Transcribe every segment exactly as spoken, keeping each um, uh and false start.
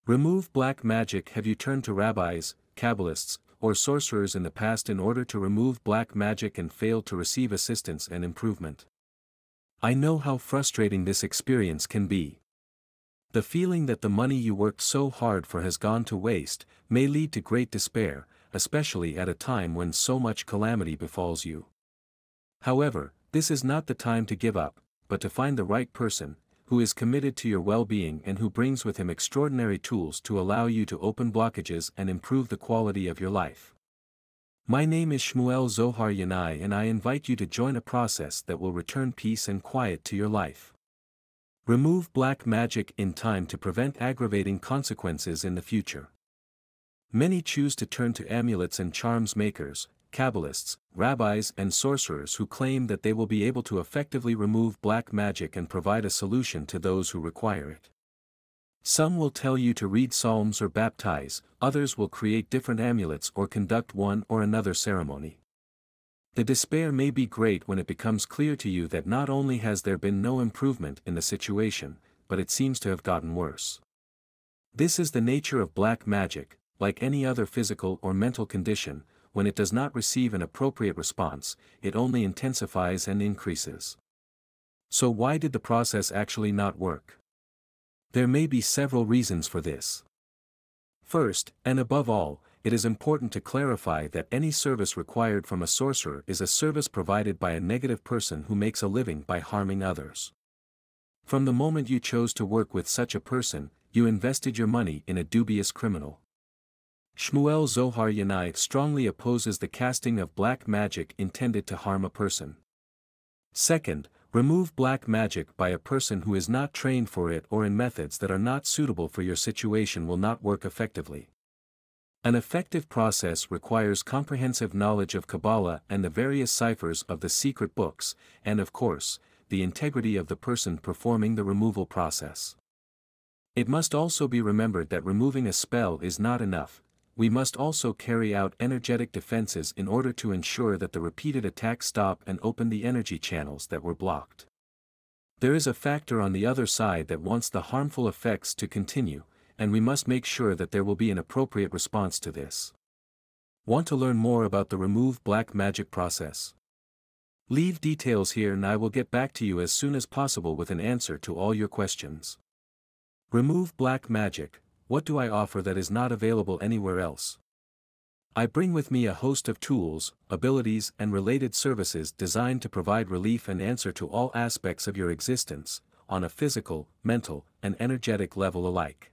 Remove black magic. Have you turned to rabbis, Kabbalists, or sorcerers in the past in order to remove black magic and failed to receive assistance and improvement? I know how frustrating this experience can be. The feeling that the money you worked so hard for has gone to waste may lead to great despair, especially at a time when so much calamity befalls you. However, this is not the time to give up, but to find the right person, who is committed to your well-being and who brings with him extraordinary tools to allow you to open blockages and improve the quality of your life. My name is Shmuel Zohar Yanai, and I invite you to join a process that will return peace and quiet to your life. Remove black magic in time to prevent aggravating consequences in the future. Many choose to turn to amulets and charms makers, Kabbalists, rabbis and sorcerers who claim that they will be able to effectively remove black magic and provide a solution to those who require it. Some will tell you to read psalms or baptize, others will create different amulets or conduct one or another ceremony. The despair may be great when it becomes clear to you that not only has there been no improvement in the situation, but it seems to have gotten worse. This is the nature of black magic. Like any other physical or mental condition, when it does not receive an appropriate response, it only intensifies and increases. So why did the process actually not work? There may be several reasons for this. First, and above all, it is important to clarify that any service required from a sorcerer is a service provided by a negative person who makes a living by harming others. From the moment you chose to work with such a person, you invested your money in a dubious criminal. Shmuel Zohar Yanai strongly opposes the casting of black magic intended to harm a person. Second, remove black magic by a person who is not trained for it or in methods that are not suitable for your situation will not work effectively. An effective process requires comprehensive knowledge of Kabbalah and the various ciphers of the secret books, and of course, the integrity of the person performing the removal process. It must also be remembered that removing a spell is not enough. We must also carry out energetic defenses in order to ensure that the repeated attacks stop and open the energy channels that were blocked. There is a factor on the other side that wants the harmful effects to continue, and we must make sure that there will be an appropriate response to this. Want to learn more about the remove black magic process? Leave details here and I will get back to you as soon as possible with an answer to all your questions. Remove black magic. What do I offer that is not available anywhere else? I bring with me a host of tools, abilities and related services designed to provide relief and answer to all aspects of your existence, on a physical, mental, and energetic level alike.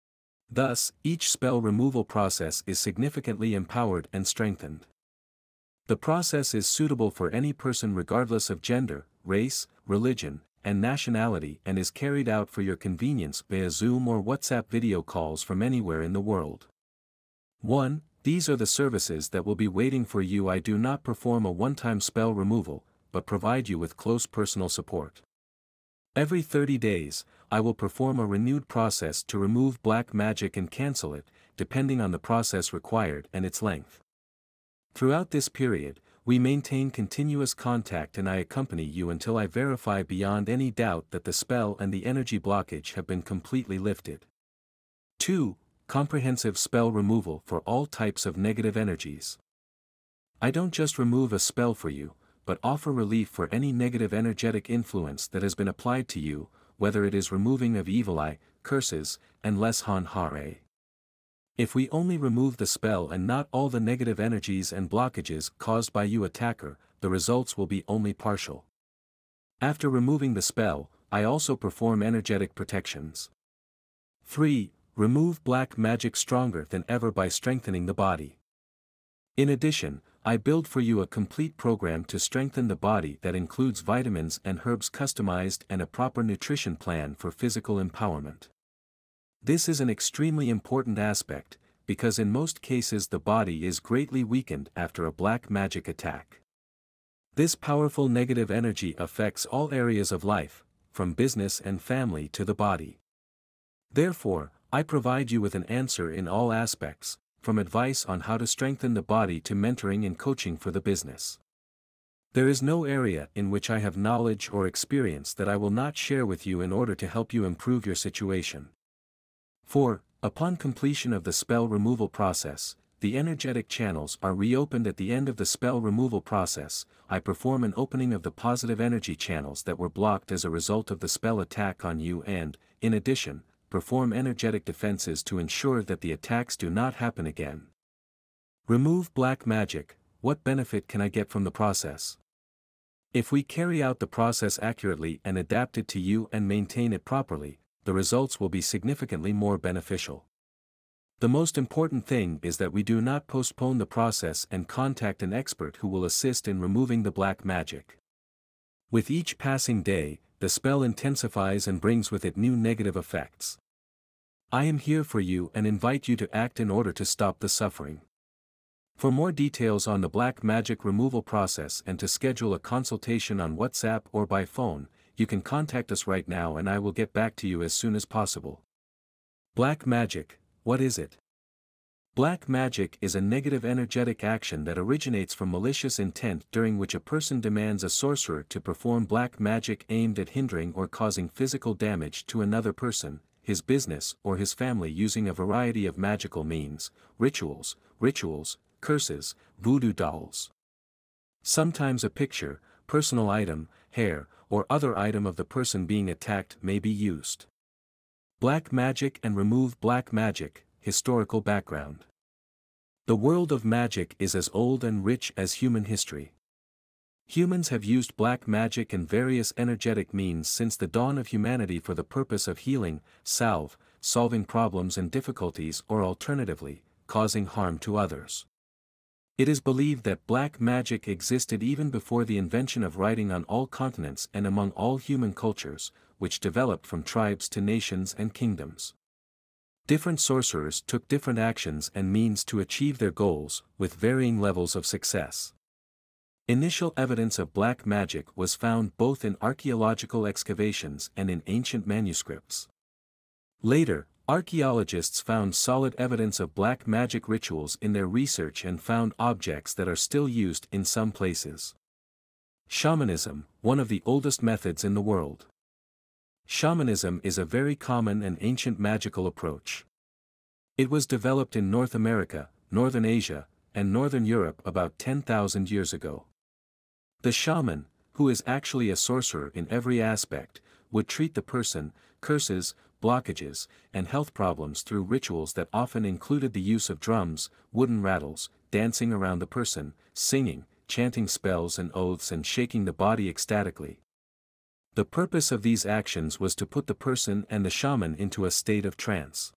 Thus, each spell removal process is significantly empowered and strengthened. The process is suitable for any person regardless of gender, race, religion, and nationality and is carried out for your convenience via Zoom or WhatsApp video calls from anywhere in the world. one. These are the services that will be waiting for you. I do not perform a one-time spell removal, but provide you with close personal support. Every thirty days, I will perform a renewed process to remove black magic and cancel it, depending on the process required and its length. Throughout this period, we maintain continuous contact and I accompany you until I verify beyond any doubt that the spell and the energy blockage have been completely lifted. two. Comprehensive spell removal for all types of negative energies. I don't just remove a spell for you, but offer relief for any negative energetic influence that has been applied to you, whether it is removing of evil eye, curses, and leshan hare. If we only remove the spell and not all the negative energies and blockages caused by you attacker, the results will be only partial. After removing the spell, I also perform energetic protections. three. Remove black magic stronger than ever by strengthening the body. In addition, I build for you a complete program to strengthen the body that includes vitamins and herbs customized and a proper nutrition plan for physical empowerment. This is an extremely important aspect, because in most cases the body is greatly weakened after a black magic attack. This powerful negative energy affects all areas of life, from business and family to the body. Therefore, I provide you with an answer in all aspects, from advice on how to strengthen the body to mentoring and coaching for the business. There is no area in which I have knowledge or experience that I will not share with you in order to help you improve your situation. four. Upon completion of the spell removal process, the energetic channels are reopened at the end of the spell removal process. I perform an opening of the positive energy channels that were blocked as a result of the spell attack on you and, in addition, perform energetic defenses to ensure that the attacks do not happen again. Remove black magic. What benefit can I get from the process? If we carry out the process accurately and adapt it to you and maintain it properly, the results will be significantly more beneficial. The most important thing is that we do not postpone the process and contact an expert who will assist in removing the black magic. With each passing day, the spell intensifies and brings with it new negative effects. I am here for you and invite you to act in order to stop the suffering. For more details on the black magic removal process and to schedule a consultation on WhatsApp or by phone, you can contact us right now and I will get back to you as soon as possible. Black magic, what is it? Black magic is a negative energetic action that originates from malicious intent during which a person demands a sorcerer to perform black magic aimed at hindering or causing physical damage to another person, his business or his family using a variety of magical means, rituals, rituals, curses, voodoo dolls. Sometimes a picture, personal item, hair, or other item of the person being attacked may be used. Black magic and remove black magic. Historical background. The world of magic is as old and rich as human history. Humans have used black magic and various energetic means since the dawn of humanity for the purpose of healing, salve, solving problems and difficulties or alternatively, causing harm to others. It is believed that black magic existed even before the invention of writing on all continents and among all human cultures, which developed from tribes to nations and kingdoms. Different sorcerers took different actions and means to achieve their goals, with varying levels of success. Initial evidence of black magic was found both in archaeological excavations and in ancient manuscripts. Later, archaeologists found solid evidence of black magic rituals in their research and found objects that are still used in some places. Shamanism, one of the oldest methods in the world. Shamanism is a very common and ancient magical approach. It was developed in North America, Northern Asia, and Northern Europe about ten thousand years ago. The shaman, who is actually a sorcerer in every aspect, would treat the person, curses, blockages, and health problems through rituals that often included the use of drums, wooden rattles, dancing around the person, singing, chanting spells and oaths and shaking the body ecstatically. The purpose of these actions was to put the person and the shaman into a state of trance.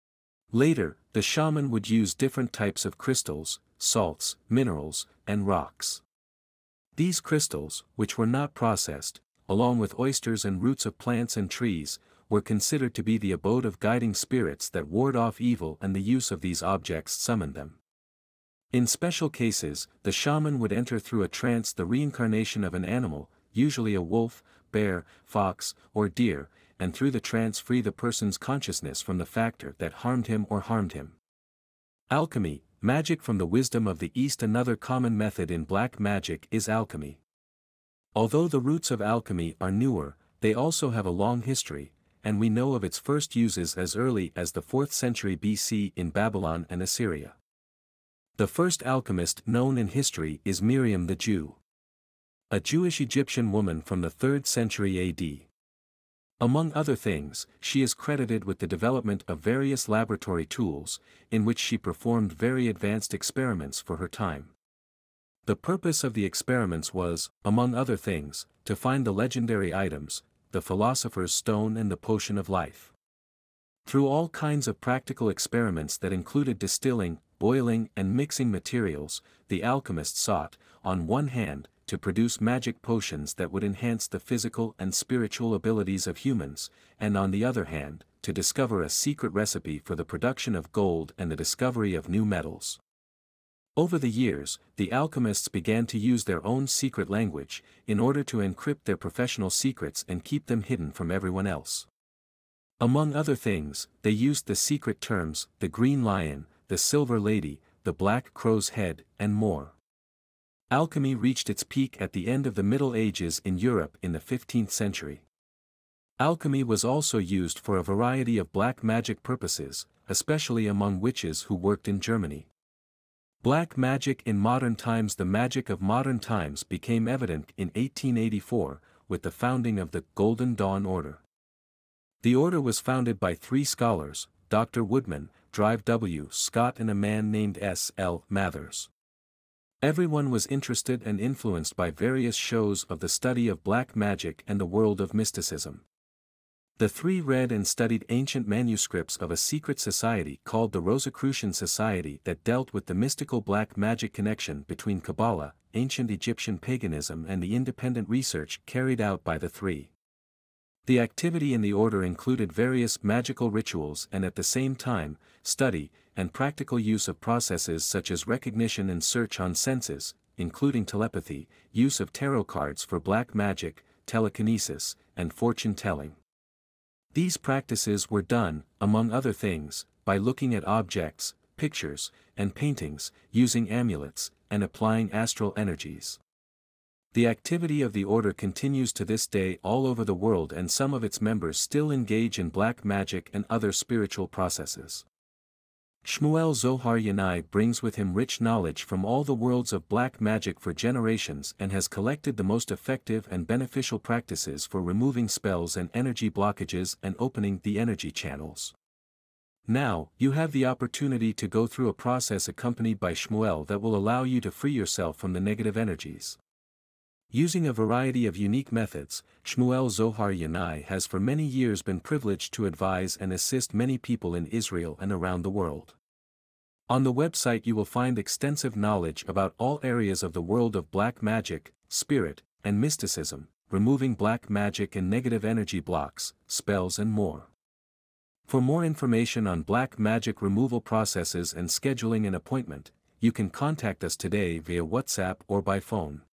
Later, the shaman would use different types of crystals, salts, minerals, and rocks. These crystals, which were not processed, along with oysters and roots of plants and trees, were considered to be the abode of guiding spirits that ward off evil, and the use of these objects summoned them. In special cases, the shaman would enter through a trance the reincarnation of an animal, usually a wolf, bear, fox, or deer, and through the trance free the person's consciousness from the factor that harmed him or harmed him. Alchemy, magic from the wisdom of the East. Another common method in black magic is alchemy. Although the roots of alchemy are newer, they also have a long history, and we know of its first uses as early as the fourth century B C in Babylon and Assyria. The first alchemist known in history is Miriam the Jew, a Jewish Egyptian woman from the third century A D. Among other things, she is credited with the development of various laboratory tools, in which she performed very advanced experiments for her time. The purpose of the experiments was, among other things, to find the legendary items, the philosopher's stone and the potion of life. Through all kinds of practical experiments that included distilling, boiling and mixing materials, the alchemist sought, on one hand, to produce magic potions that would enhance the physical and spiritual abilities of humans, and on the other hand, to discover a secret recipe for the production of gold and the discovery of new metals. Over the years, the alchemists began to use their own secret language, in order to encrypt their professional secrets and keep them hidden from everyone else. Among other things, they used the secret terms, the green lion, the silver lady, the black crow's head, and more. Alchemy reached its peak at the end of the Middle Ages in Europe in the fifteenth century. Alchemy was also used for a variety of black magic purposes, especially among witches who worked in Germany. Black magic in modern times. The magic of modern times became evident in eighteen eighty-four, with the founding of the Golden Dawn Order. The order was founded by three scholars, Doctor Woodman, Drive W. Scott and a man named S. L. Mathers. Everyone was interested and influenced by various shows of the study of black magic and the world of mysticism. The three read and studied ancient manuscripts of a secret society called the Rosicrucian Society that dealt with the mystical black magic connection between Kabbalah, ancient Egyptian paganism and the independent research carried out by the three. The activity in the order included various magical rituals and at the same time, study, and practical use of processes such as recognition and search on senses, including telepathy, use of tarot cards for black magic, telekinesis, and fortune-telling. These practices were done, among other things, by looking at objects, pictures, and paintings, using amulets, and applying astral energies. The activity of the order continues to this day all over the world, and some of its members still engage in black magic and other spiritual processes. Shmuel Zohar Yanai brings with him rich knowledge from all the worlds of black magic for generations and has collected the most effective and beneficial practices for removing spells and energy blockages and opening the energy channels. Now, you have the opportunity to go through a process accompanied by Shmuel that will allow you to free yourself from the negative energies. Using a variety of unique methods, Shmuel Zohar Yanai has for many years been privileged to advise and assist many people in Israel and around the world. On the website you will find extensive knowledge about all areas of the world of black magic, spirit, and mysticism, removing black magic and negative energy blocks, spells and more. For more information on black magic removal processes and scheduling an appointment, you can contact us today via WhatsApp or by phone.